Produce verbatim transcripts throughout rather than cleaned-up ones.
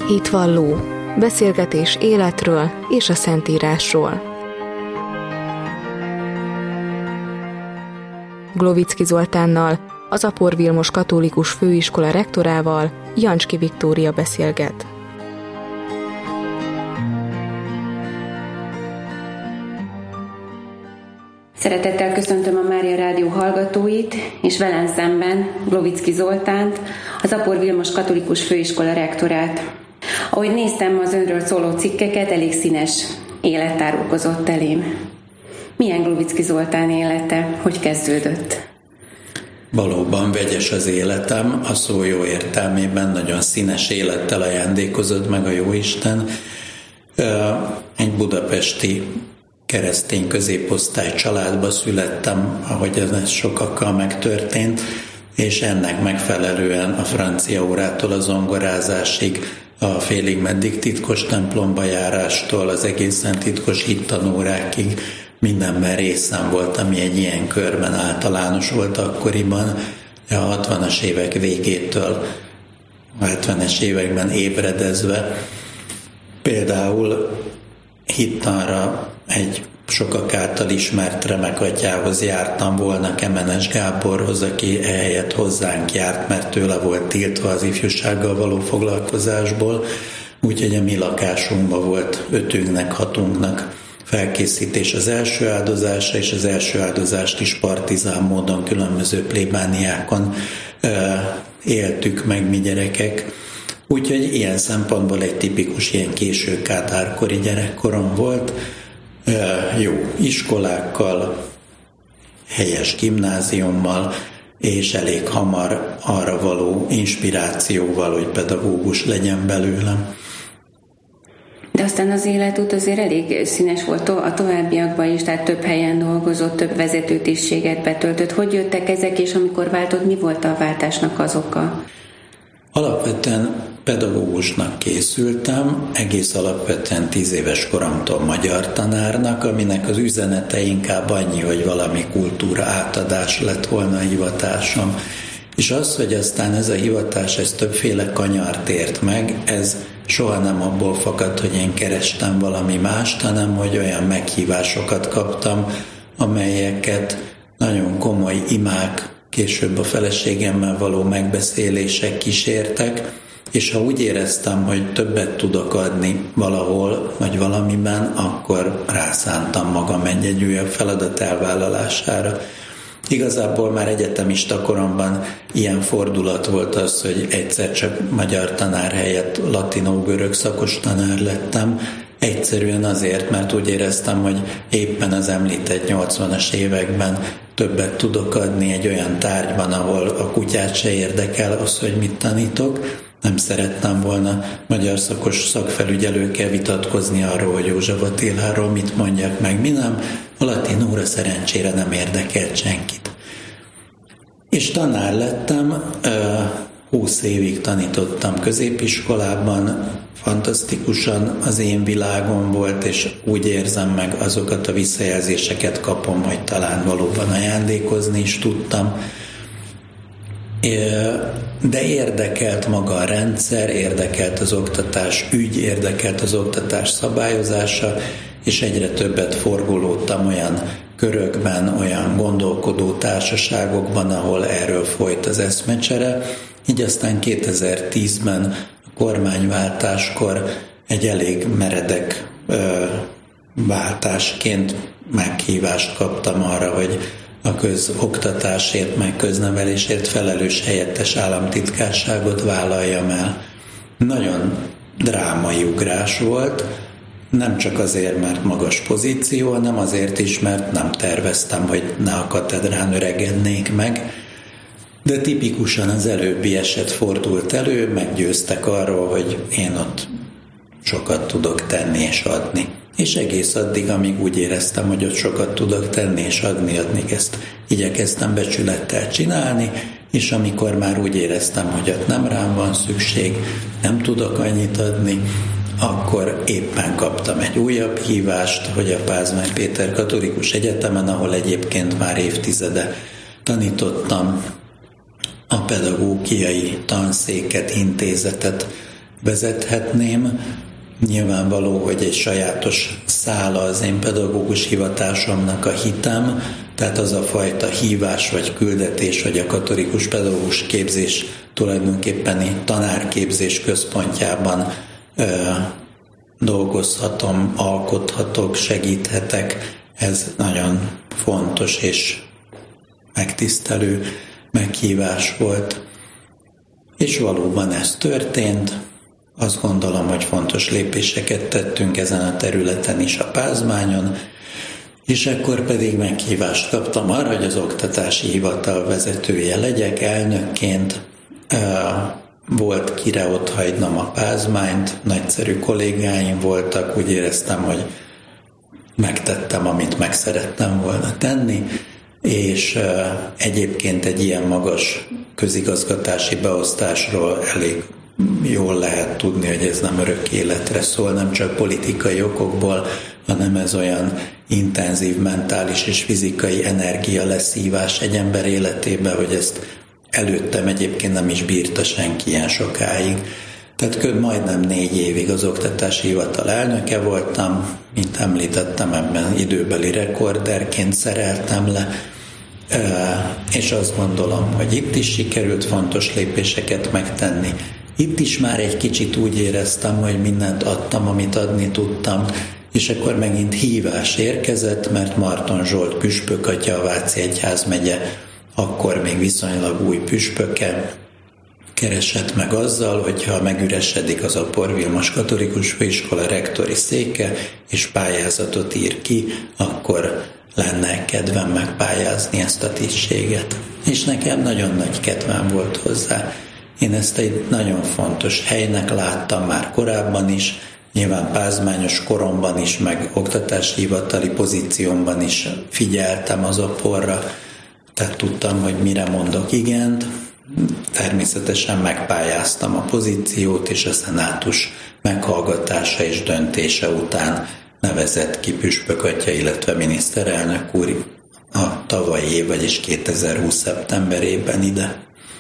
Hitvalló, beszélgetés életről és a Szentírásról. Glovicki Zoltánnal, az Apor Vilmos Katolikus Főiskola rektorával Jancski Viktória beszélget. Szeretettel köszöntöm a Mária Rádió hallgatóit, és velem szemben Glovicki Zoltánt, az Apor Vilmos Katolikus Főiskola rektorát. Ahogy néztem az önről szóló cikkeket, elég színes élet tárulkozott elém. Milyen Glovicki Zoltán élete? Hogy kezdődött? Valóban vegyes az életem, a szó jó értelmében nagyon színes élettel ajándékozott meg a Jóisten. Egy budapesti keresztény középosztály családba születtem, ahogy ez sokakkal megtörtént, és ennek megfelelően a francia órától az zongorázásig, a félig meddig titkos templomba járástól az egészen titkos hittanórákig mindenben részem volt, ami egy ilyen körben általános volt akkoriban. A hatvanas évek végétől, a hetvenes években ébredezve például hittanra egy sokak által ismert remek atyához jártam volna, Kemenes Gáborhoz, aki ehelyett hozzánk járt, mert tőle volt tiltva az ifjúsággal való foglalkozásból, úgyhogy a mi lakásunkban volt ötünknek, hatunknak felkészítés az első áldozásra, és az első áldozást is partizán módon különböző plébániákon ö, éltük meg mi gyerekek. Úgyhogy ilyen szempontból egy tipikus ilyen késő kádárkori gyerekkorom volt, jó iskolákkal, helyes gimnáziummal, és elég hamar arra való inspirációval, hogy pedagógus legyen belőlem. De aztán az életút azért elég színes volt a továbbiakban is, tehát több helyen dolgozott, több vezetőtisztséget betöltött. Hogy jöttek ezek, és amikor váltott, mi volt a váltásnak az oka? Alapvetően pedagógusnak készültem, egész alapvetően tíz éves koromtól magyar tanárnak, aminek az üzenete inkább annyi, hogy valami kultúra átadás lett volna a hivatásom. És az, hogy aztán ez a hivatás, ez többféle kanyart ért meg, ez soha nem abból fakad, hogy én kerestem valami mást, hanem hogy olyan meghívásokat kaptam, amelyeket nagyon komoly imák, később a feleségemmel való megbeszélések kísértek, és ha úgy éreztem, hogy többet tudok adni valahol, vagy valamiben, akkor rászántam magam egy-egy újabb feladat elvállalására. Igazából már egyetemista koromban ilyen fordulat volt az, hogy egyszer csak magyar tanár helyett latinó-görög szakos tanár lettem, egyszerűen azért, mert úgy éreztem, hogy éppen az említett nyolcvanas években többet tudok adni egy olyan tárgyban, ahol a kutyát se érdekel az, hogy mit tanítok. Nem szerettem volna magyar szakos szakfelügyelőkkel vitatkozni arról, hogy József Attiláról mit mondjak meg, mi nem. A latin óra szerencsére nem érdekelt senkit. És tanár lettem, húsz évig tanítottam középiskolában, fantasztikusan az én világom volt, és úgy érzem meg, azokat a visszajelzéseket kapom, hogy talán valóban ajándékozni is tudtam. De érdekelt maga a rendszer, érdekelt az oktatás ügy, érdekelt az oktatás szabályozása, és egyre többet forgolódtam olyan körökben, olyan gondolkodó társaságokban, ahol erről folyt az eszmecsere. Így aztán kétezer-tízben a kormányváltáskor egy elég meredek ö, váltásként meghívást kaptam arra, hogy a közoktatásért, meg köznevelésért felelős helyettes államtitkárságot vállaljam el. Nagyon drámai ugrás volt, nem csak azért, mert magas pozíció, hanem azért is, mert nem terveztem, hogy ne a katedrán öregednék meg, de tipikusan az előbbi eset fordult elő, meggyőztek arról, hogy én ott sokat tudok tenni és adni. És egész addig, amíg úgy éreztem, hogy ott sokat tudok tenni és adni, adni ezt igyekeztem becsülettel csinálni, és amikor már úgy éreztem, hogy ott nem rám van szükség, nem tudok annyit adni, akkor éppen kaptam egy újabb hívást, hogy a Pázmány Péter Katolikus Egyetemen, ahol egyébként már évtizede tanítottam, a pedagógiai tanszéket, intézetet vezethetném. Nyilvánvaló, hogy egy sajátos szála az én pedagógus hivatásomnak a hitem, tehát az a fajta hívás vagy küldetés, hogy a katolikus pedagógus képzés tulajdonképpen tanárképzés központjában ö, dolgozhatom, alkothatok, segíthetek. Ez nagyon fontos és megtisztelő meghívás volt. És valóban ez történt. Azt gondolom, hogy fontos lépéseket tettünk ezen a területen is a Pázmányon, és akkor pedig meghívást kaptam arra, hogy az oktatási hivatal vezetője legyek elnökként. Volt kire ott hagynom a Pázmányt, nagyszerű kollégáim voltak, úgy éreztem, hogy megtettem, amit meg szerettem volna tenni, és egyébként egy ilyen magas közigazgatási beosztásról elég jól lehet tudni, hogy ez nem örök életre szól, nem csak politikai okokból, hanem ez olyan intenzív mentális és fizikai energia leszívás egy ember életébe, hogy ezt előttem egyébként nem is bírta senki ilyen sokáig. Tehát majdnem négy évig az oktatási hivatal elnöke voltam, mint említettem, ebben időbeli rekorderként szereltem le, és azt gondolom, hogy itt is sikerült fontos lépéseket megtenni. Itt is már egy kicsit úgy éreztem, hogy mindent adtam, amit adni tudtam, és akkor megint hívás érkezett, mert Marton Zsolt püspök atya, a Váci Egyházmegye akkor még viszonylag új püspöke, keresett meg azzal, hogyha megüresedik az Apor Vilmos Katolikus Főiskola rektori széke, és pályázatot ír ki, akkor lenne kedvem megpályázni ezt a tisztséget. És nekem nagyon nagy kedvem volt hozzá. Én ezt egy nagyon fontos helynek láttam már korábban is, nyilván pázmányos koromban is, meg oktatási hivatali pozíciómban is figyeltem az Aporra, tehát tudtam, hogy mire mondok igent. Természetesen megpályáztam a pozíciót, és a szenátus meghallgatása és döntése után nevezett ki püspök atya, illetve miniszterelnök úr a tavalyi év, vagyis kétezer-húsz szeptemberében ide.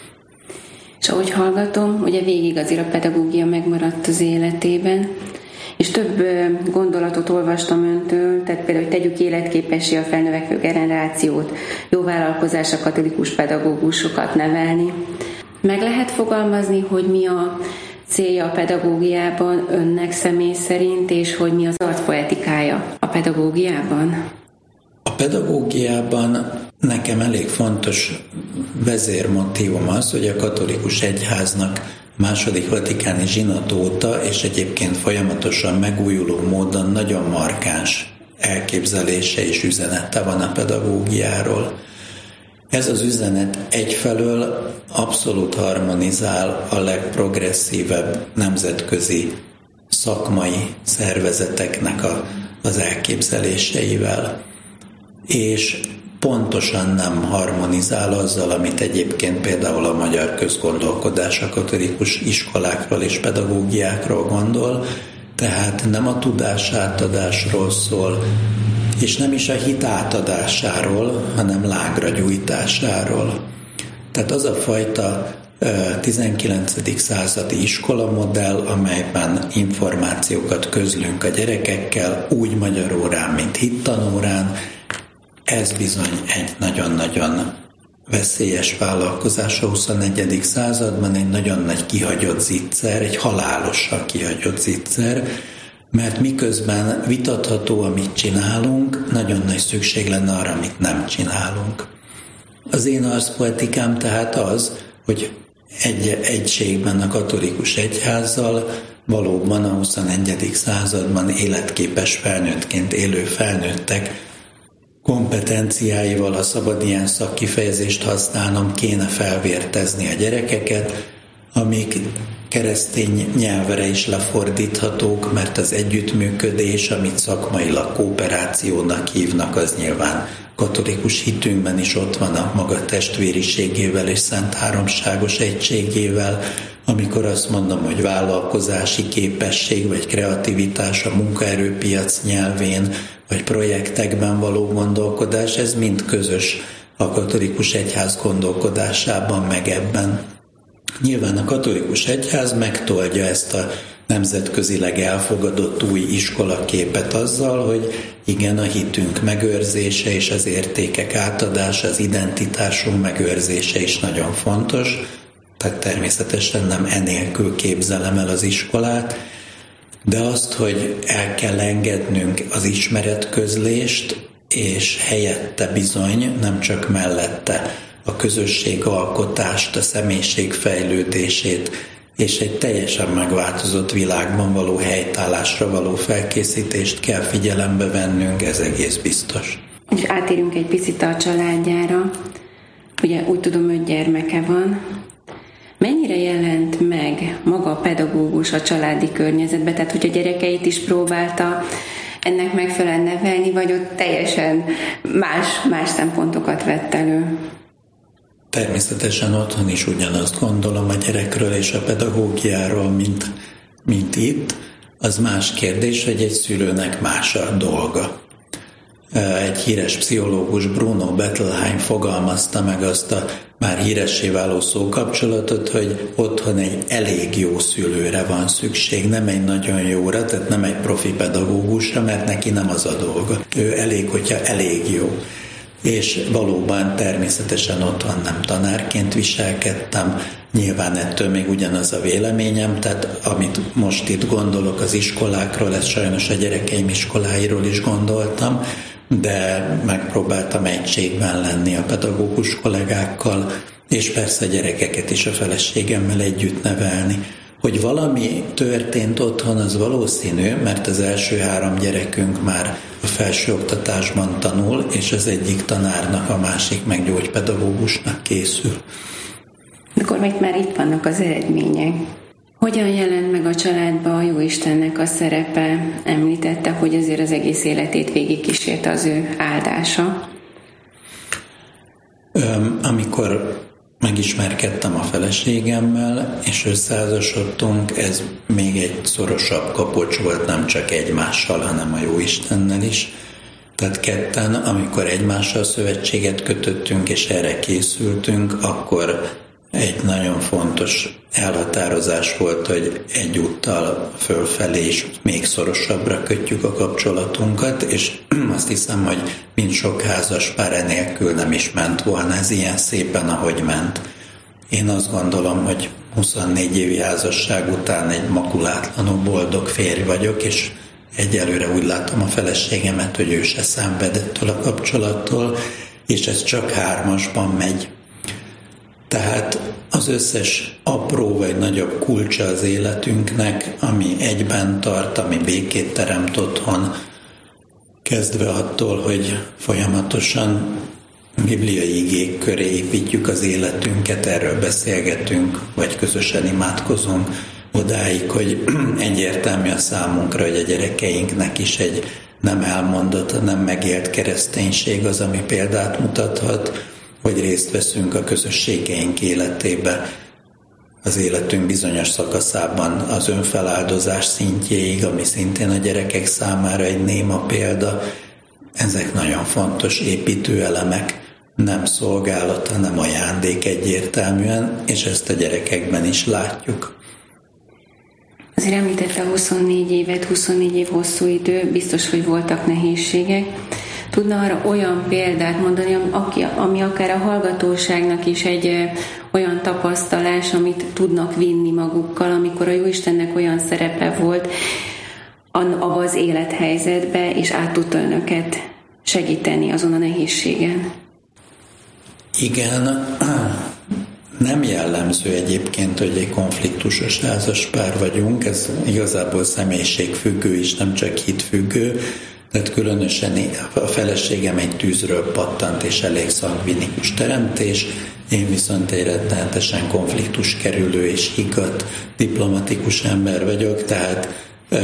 És ahogy hallgatom, ugye végig azért a pedagógia megmaradt az életében, és több gondolatot olvastam öntől, tehát például, hogy tegyük életképessé a felnövekvő generációt, jó vállalkozás a katolikus pedagógusokat nevelni. Meg lehet fogalmazni, hogy mi a célja a pedagógiában önnek személy szerint, és hogy mi az arcpoetikája a pedagógiában? A pedagógiában nekem elég fontos vezérmotívum az, hogy a katolikus egyháznak második vatikáni zsinat óta, és egyébként folyamatosan megújuló módon nagyon markáns elképzelése és üzenete van a pedagógiáról. Ez az üzenet egyfelől abszolút harmonizál a legprogresszívebb nemzetközi szakmai szervezeteknek a, az elképzeléseivel, és pontosan nem harmonizál azzal, amit egyébként például a magyar közgondolkodás a katolikus iskolákról és pedagógiákról gondol, tehát nem a tudásátadásról szól, és nem is a hit átadásáról, hanem lágra gyújtásáról. Tehát az a fajta tizenkilencedik századi iskolamodell, amelyben információkat közlünk a gyerekekkel, úgy magyar órán, mint hittanórán, ez bizony egy nagyon-nagyon veszélyes vállalkozás a huszonegyedik században, egy nagyon nagy kihagyott zicser, egy halálosan kihagyott zicser, mert miközben vitatható, amit csinálunk, nagyon nagy szükség lenne arra, amit nem csinálunk. Az én arcpoetikám tehát az, hogy egy egységben a katolikus egyházzal valóban a huszonegyedik században életképes felnőttként élő felnőttek kompetenciáival, ha szabad ilyen szakkifejezést használnom, kéne felvértezni a gyerekeket, amik keresztény nyelvre is lefordíthatók, mert az együttműködés, amit szakmailag kooperációnak hívnak, az nyilván katolikus hitünkben is ott van a maga testvériségével és szent háromságos egységével. Amikor azt mondom, hogy vállalkozási képesség vagy kreativitás a munkaerőpiac nyelvén, vagy projektekben való gondolkodás, ez mind közös a katolikus egyház gondolkodásában, meg ebben. Nyilván a katolikus egyház megtoldja ezt a nemzetközileg elfogadott új iskolaképet azzal, hogy igen, a hitünk megőrzése és az értékek átadása, az identitásunk megőrzése is nagyon fontos, tehát természetesen nem enélkül képzelem el az iskolát, de azt, hogy el kell engednünk az ismeretközlést, és helyette bizony, nem csak mellette a közösségalkotást, a személyiség fejlődését, és egy teljesen megváltozott világban való helytállásra való felkészítést kell figyelembe vennünk, ez egész biztos. És átérünk egy picit a családjára. Ugye úgy tudom, hogy gyermeke van. Mennyire jelent meg maga a pedagógus a családi környezetbe? Tehát, hogy a gyerekeit is próbálta ennek megfelelően nevelni, vagy ott teljesen más, más szempontokat vett elő? Természetesen otthon is ugyanazt gondolom a gyerekről és a pedagógiáról, mint, mint itt. Az más kérdés, hogy egy szülőnek más a dolga. Egy híres pszichológus, Bruno Bettelheim fogalmazta meg azt a már híressé váló szókapcsolatot, hogy otthon egy elég jó szülőre van szükség, nem egy nagyon jóra, tehát nem egy profi pedagógusra, mert neki nem az a dolga. Ő elég, hogyha elég jó. És valóban természetesen otthon nem tanárként viselkedtem, nyilván ettől még ugyanaz a véleményem, tehát amit most itt gondolok az iskolákról, ezt sajnos a gyerekeim iskoláiról is gondoltam, de megpróbáltam egységben lenni a pedagógus kollégákkal, és persze a gyerekeket is a feleségemmel együtt nevelni. Hogy valami történt otthon, az valószínű, mert az első három gyerekünk már a felsőoktatásban tanul, és az egyik tanárnak, a másik meg gyógypedagógusnak készül. Akkor még már itt vannak az eredmények. Hogyan jelent meg a családba a Jóistennek a szerepe? Említette, hogy azért az egész életét végigkísérte az ő áldása. Öm, amikor megismerkedtem a feleségemmel, és összeházasodtunk, ez még egy szorosabb kapocs volt, nem csak egymással, hanem a Jóistennel is. Tehát ketten, amikor egymással szövetséget kötöttünk, és erre készültünk, akkor egy nagyon fontos elhatározás volt, hogy egyúttal fölfelé is még szorosabbra kötjük a kapcsolatunkat, és azt hiszem, hogy mind sok házas pár enélkül nem is ment volna ez ilyen szépen, ahogy ment. Én azt gondolom, hogy huszonnégy évi házasság után egy makulátlanul boldog férj vagyok, és egyelőre úgy látom a feleségemet, hogy ő se szenvedettől a kapcsolattól, és ez csak hármasban megy. Tehát az összes apró vagy nagyobb kulcsa az életünknek, ami egyben tart, ami békét teremt otthon, kezdve attól, hogy folyamatosan bibliai igék köré építjük az életünket, erről beszélgetünk, vagy közösen imádkozunk, odáig, hogy egyértelmű a számunkra, hogy a gyerekeinknek is egy nem elmondott, nem megélt kereszténység az, ami példát mutathat, hogy részt veszünk a közösségeink életébe, az életünk bizonyos szakaszában az önfeláldozás szintjéig, ami szintén a gyerekek számára egy néma példa. Ezek nagyon fontos építőelemek, nem szolgálat, hanem ajándék egyértelműen, és ezt a gyerekekben is látjuk. Azért említette a huszonnégy évet, huszonnégy év hosszú idő, biztos, hogy voltak nehézségek. Tudna arra olyan példát mondani, ami akár a hallgatóságnak is egy olyan tapasztalás, amit tudnak vinni magukkal, amikor a Jóistennek olyan szerepe volt abba az élethelyzetbe, és át tudta önöket segíteni azon a nehézségen? Igen, nem jellemző egyébként, hogy egy konfliktusos házaspár vagyunk, ez igazából személyiségfüggő is, nem csak hitfüggő. Tehát különösen a feleségem egy tűzről pattant és elég szangvinikus teremtés, én viszont egy rettenetesen konfliktus kerülő és higgadt diplomatikus ember vagyok, tehát e,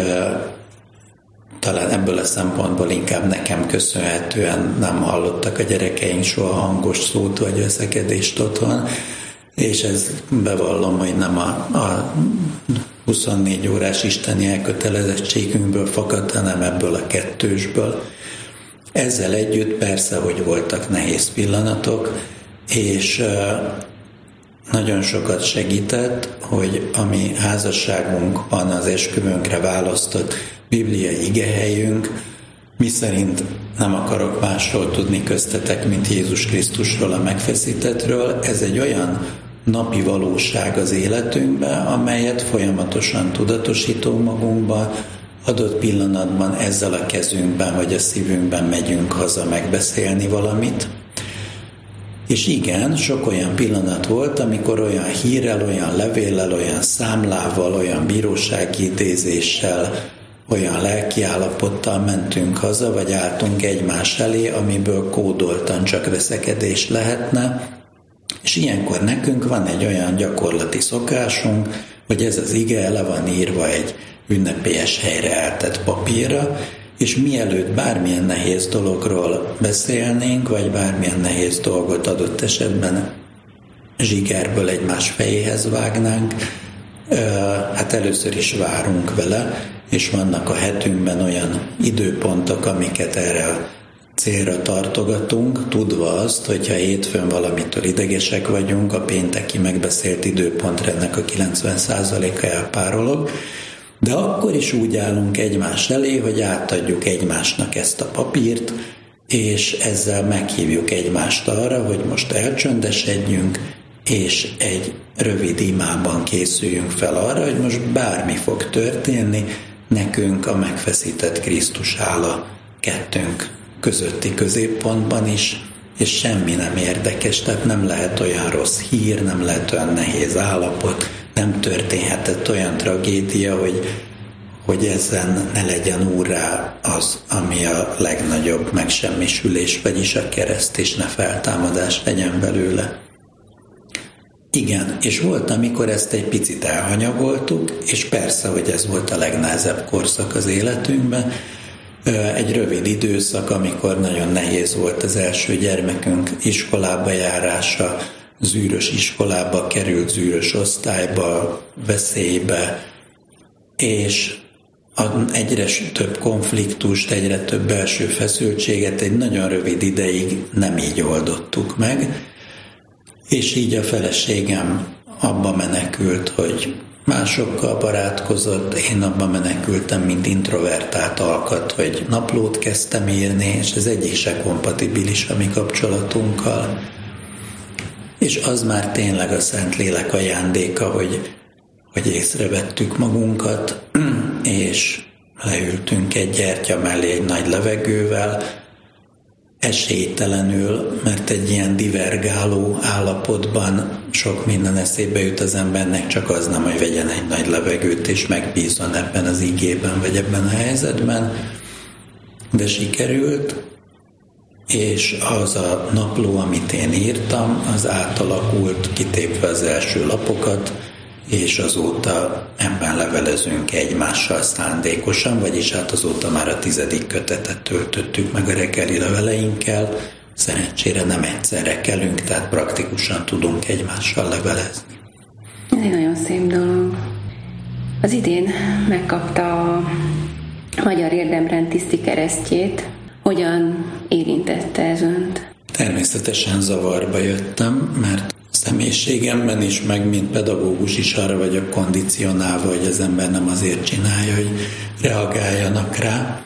talán ebből a szempontból inkább nekem köszönhetően nem hallottak a gyerekeink soha hangos szót vagy veszekedést otthon, és ez bevallom, hogy nem a, a huszonnégy órás isteni elkötelezettségünkből fakadt, hanem ebből a kettősből. Ezzel együtt persze, hogy voltak nehéz pillanatok, és nagyon sokat segített, hogy a mi házasságunkban az esküvőnkre választott bibliai igehelyünk, miszerint nem akarok másról tudni köztetek, mint Jézus Krisztusról, a megfeszítettről. Ez egy olyan napi valóság az életünkben, amelyet folyamatosan tudatosítunk magunkba, adott pillanatban ezzel a kezünkben vagy a szívünkben megyünk haza megbeszélni valamit. És igen, sok olyan pillanat volt, amikor olyan hírrel, olyan levéllel, olyan számlával, olyan bírósági idézéssel, olyan lelkiállapottal mentünk haza, vagy álltunk egymás elé, amiből kódoltan csak veszekedés lehetne. És ilyenkor nekünk van egy olyan gyakorlati szokásunk, hogy ez az ige le van írva egy ünnepélyes helyre eltett papírra, és mielőtt bármilyen nehéz dologról beszélnénk, vagy bármilyen nehéz dolgot adott esetben zsigerből egymás fejéhez vágnánk, hát először is várunk vele, és vannak a hetünkben olyan időpontok, amiket erre a célra tartogatunk, tudva azt, hogyha hétfőn valamitől idegesek vagyunk, a pénteki megbeszélt időpontra ennek a kilencven százaléka elpárolog, de akkor is úgy állunk egymás elé, hogy átadjuk egymásnak ezt a papírt, és ezzel meghívjuk egymást arra, hogy most elcsöndesedjünk, és egy rövid imában készüljünk fel arra, hogy most bármi fog történni, nekünk a megfeszített Krisztus áll a kettőnk közötti középpontban is, és semmi nem érdekes, tehát nem lehet olyan rossz hír, nem lehet olyan nehéz állapot, nem történhetett olyan tragédia, hogy, hogy ezen ne legyen úrrá az, ami a legnagyobb megsemmisülés, vagyis a kereszt, és ne feltámadás legyen belőle. Igen, és volt, amikor ezt egy picit elhanyagoltuk, és persze, hogy ez volt a legnehezebb korszak az életünkben, egy rövid időszak, amikor nagyon nehéz volt az első gyermekünk iskolába járása, zűrös iskolába került, zűrös osztályba, veszélybe, és egyre több konfliktust, egyre több belső feszültséget egy nagyon rövid ideig nem így oldottuk meg, és így a feleségem abba menekült, hogy másokkal barátkozott, én abba menekültem, mint introvertált alkat, hogy naplót kezdtem írni, és ez egyik se kompatibilis a mi kapcsolatunkkal. És az már tényleg a Szentlélek ajándéka, hogy, hogy észrevettük magunkat, és leültünk egy gyertya mellé egy nagy levegővel, esélytelenül, mert egy ilyen divergáló állapotban sok minden eszébe jut az embernek, csak az nem, hogy vegyen egy nagy levegőt és megbízzon ebben az igében, vagy ebben a helyzetben, de sikerült, és az a napló, amit én írtam, az átalakult, kitépve az első lapokat, és azóta ebben levelezünk egymással szándékosan, vagyis hát azóta már a tizedik kötetet töltöttük meg a reggeli leveleinkkel. Szerencsére nem egyszerre kelünk, tehát praktikusan tudunk egymással levelezni. Ez egy nagyon szép dolog. Az idén megkapta a Magyar Érdemrend tiszti keresztjét. Hogyan érintette ez önt? Természetesen zavarba jöttem, mert személyiségemben is, meg mint pedagógus is arra vagyok kondicionálva, hogy az ember nem azért csinálja, hogy reagáljanak rá.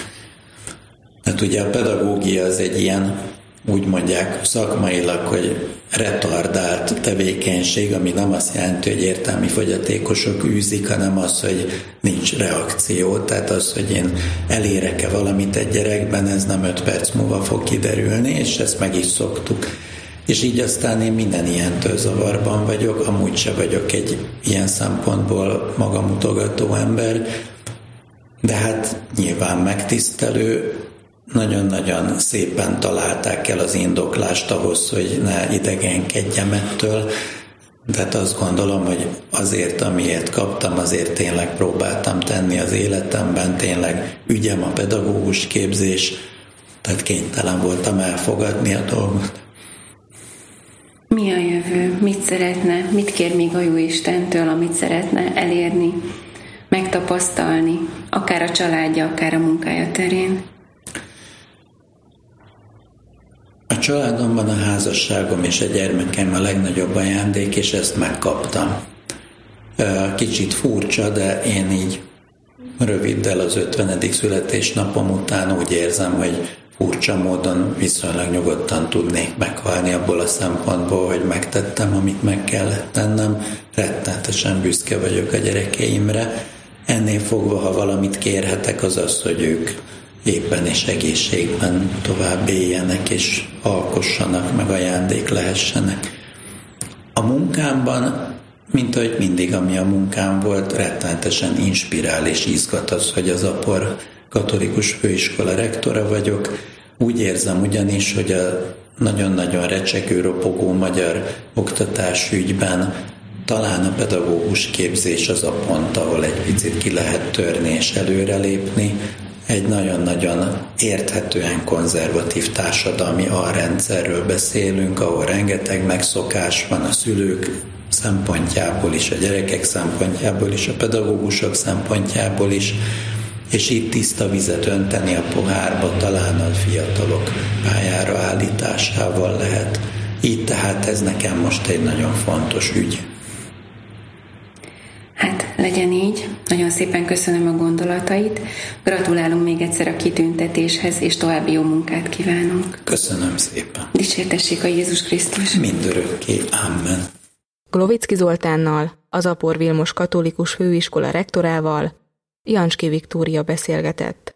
Hát ugye a pedagógia az egy ilyen, úgy mondják szakmailag, hogy retardált tevékenység, ami nem azt jelenti, hogy értelmi fogyatékosok űzik, hanem az, hogy nincs reakció. Tehát az, hogy én elérek-e valamit egy gyerekben, ez nem öt perc múlva fog kiderülni, és ezt meg is szoktuk. És így aztán én minden ilyentől zavarban vagyok, amúgy se vagyok egy ilyen szempontból magamutogató ember, de hát nyilván megtisztelő, nagyon-nagyon szépen találták el az indoklást ahhoz, hogy ne idegenkedjem ettől, tehát azt gondolom, hogy azért, amiért kaptam, azért tényleg próbáltam tenni az életemben, tényleg ügyem a pedagógus képzés, tehát kénytelen voltam elfogadni a dolgot. Mi a jövő? Mit szeretne? Mit kér még a Jóistentől, amit szeretne elérni, megtapasztalni, akár a családja, akár a munkája terén? A A családomban a házasságom és a gyermekeim a legnagyobb ajándék, és ezt megkaptam. Kicsit furcsa, de én így röviddel az ötvenedik születésnapom után úgy érzem, hogy furcsa módon viszonylag nyugodtan tudnék meghalni abból a szempontból, hogy megtettem, amit meg kellett tennem. Rettenetesen büszke vagyok a gyerekeimre. Ennél fogva, ha valamit kérhetek, az az, hogy ők éppen és egészségben tovább éljenek, és alkossanak, meg ajándék lehessenek. A munkámban, mint ahogy mindig, ami a munkám volt, rettenetesen inspirál és izgat az, hogy az Apor Katolikus Főiskola rektora vagyok. Úgy érzem ugyanis, hogy a nagyon-nagyon recsegő, ropogó magyar oktatásügyben talán a pedagógus képzés az a pont, ahol egy picit ki lehet törni és előrelépni. Egy nagyon-nagyon érthetően konzervatív társadalmi alrendszerről beszélünk, ahol rengeteg megszokás van a szülők szempontjából is, a gyerekek szempontjából is, a pedagógusok szempontjából is, és itt tiszta vizet önteni a pohárba talán a fiatalok pályára állításával lehet. Így tehát ez nekem most egy nagyon fontos ügy. Hát legyen így. Nagyon szépen köszönöm a gondolatait. Gratulálunk még egyszer a kitüntetéshez, és további jó munkát kívánunk. Köszönöm szépen. Dicsértessék a Jézus Krisztus. Mindörökké. Amen. Glovicki Zoltánnal, az Apor Vilmos Katolikus Főiskola rektorával Jancsky Viktória beszélgetett.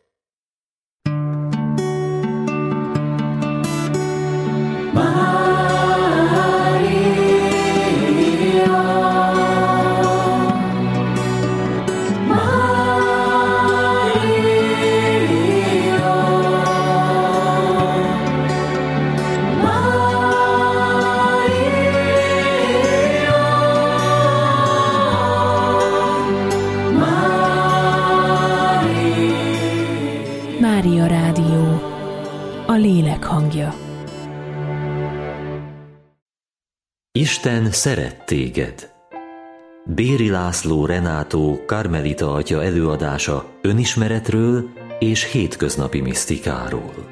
Mária Rádió, a lélek hangja. Isten szeret téged. Béri László Renátó karmelita atya előadása önismeretről és hétköznapi misztikáról.